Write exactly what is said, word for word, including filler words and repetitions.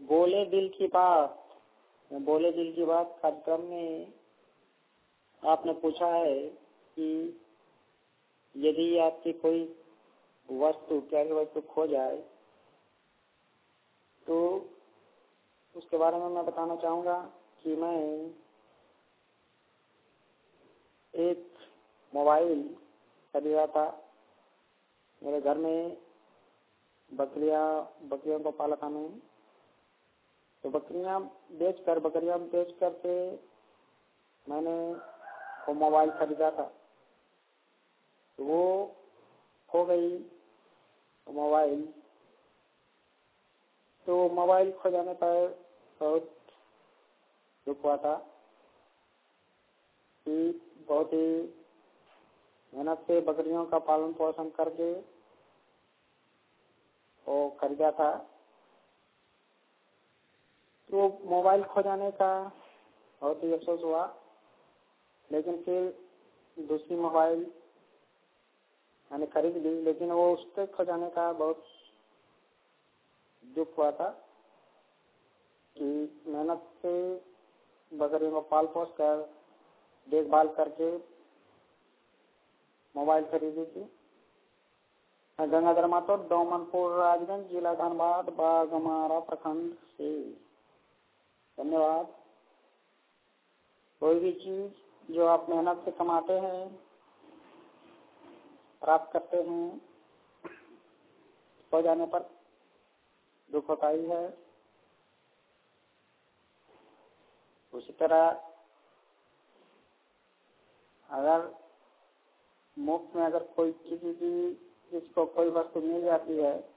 बोले दिल की बात। बोले दिल की बात कार्यक्रम में आपने पूछा है कि यदि आपकी कोई वस्तु प्यारी वस्तु खो जाए तो उसके बारे में मैं बताना चाहूँगा कि मैं एक मोबाइल खरीदा था। मेरे घर में बकरियां बकरियों को पाला था मैं, तो बकरियां बेचकर बकरियां बेच कर के मैंने वो मोबाइल खरीदा था। तो वो खो गई वो मोबाइल। तो मोबाइल खो जाने पर बहुत दुख हुआ था कि बहुत ही मेहनत से बकरियों का पालन पोषण करके वो खरीदा था। तो मोबाइल खो जाने का बहुत ही अफसोस हुआ, लेकिन फिर दूसरी मोबाइल मैंने खरीद ली। लेकिन वो उसके खो जाने का बहुत दुख हुआ था कि मेहनत से बकरियों को पाल पोस कर देखभाल करके मोबाइल खरीदी थी। गंगाधर माथुर, डोमनपुर, राजगंज, जिला धनबाद, बाघमारा प्रखंड से। धन्यवाद। कोई भी चीज जो आप मेहनत से कमाते हैं, प्राप्त करते हैं, हो जाने पर दुख होता ही है। उसी तरह अगर मुफ्त में अगर कोई किसी की जिसको कोई वस्तु मिल जाती है